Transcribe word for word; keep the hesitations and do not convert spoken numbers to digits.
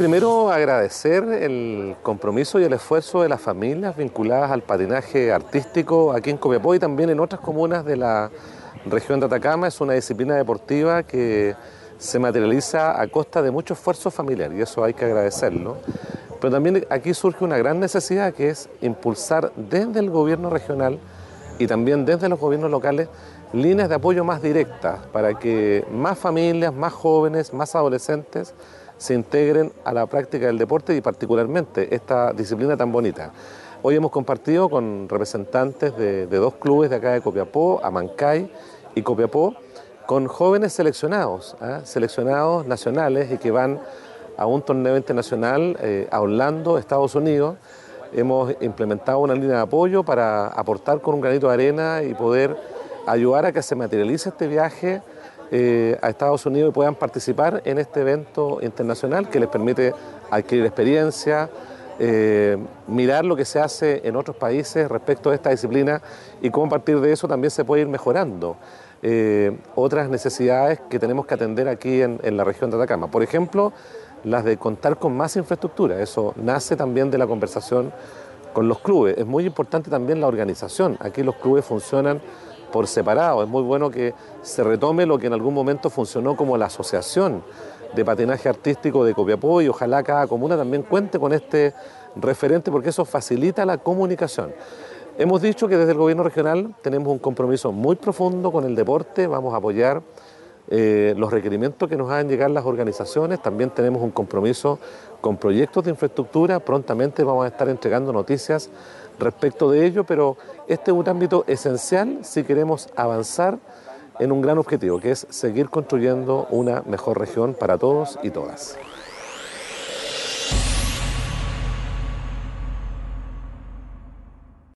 primero agradecer el compromiso y el esfuerzo de las familias vinculadas al patinaje artístico aquí en Copiapó y también en otras comunas de la región de Atacama. Es una disciplina deportiva que se materializa a costa de mucho esfuerzo familiar y eso hay que agradecerlo. Pero también aquí surge una gran necesidad, que es impulsar desde el gobierno regional y también desde los gobiernos locales líneas de apoyo más directas para que más familias, más jóvenes, más adolescentes se integren a la práctica del deporte y particularmente esta disciplina tan bonita. Hoy hemos compartido con representantes de, de dos clubes de acá de Copiapó, Amancay y Copiapó, con jóvenes seleccionados, ¿eh? seleccionados nacionales y que van a un torneo internacional eh, a Orlando, Estados Unidos. Hemos implementado una línea de apoyo para aportar con un granito de arena y poder ayudar a que se materialice este viaje eh, a Estados Unidos y puedan participar en este evento internacional que les permite adquirir experiencia, eh, mirar lo que se hace en otros países respecto a esta disciplina y cómo a partir de eso también se puede ir mejorando eh, otras necesidades que tenemos que atender aquí en, en la región de Atacama. Por ejemplo, las de contar con más infraestructura. Eso nace también de la conversación con los clubes. Es muy importante también la organización. Aquí los clubes funcionan por separado. Es muy bueno que se retome lo que en algún momento funcionó como la Asociación de Patinaje Artístico de Copiapó y ojalá cada comuna también cuente con este referente porque eso facilita la comunicación. Hemos dicho que desde el gobierno regional tenemos un compromiso muy profundo con el deporte, vamos a apoyar eh, los requerimientos que nos hagan llegar las organizaciones, también tenemos un compromiso con proyectos de infraestructura, prontamente vamos a estar entregando noticias respecto de ello, pero este es un ámbito esencial si queremos avanzar en un gran objetivo, que es seguir construyendo una mejor región para todos y todas.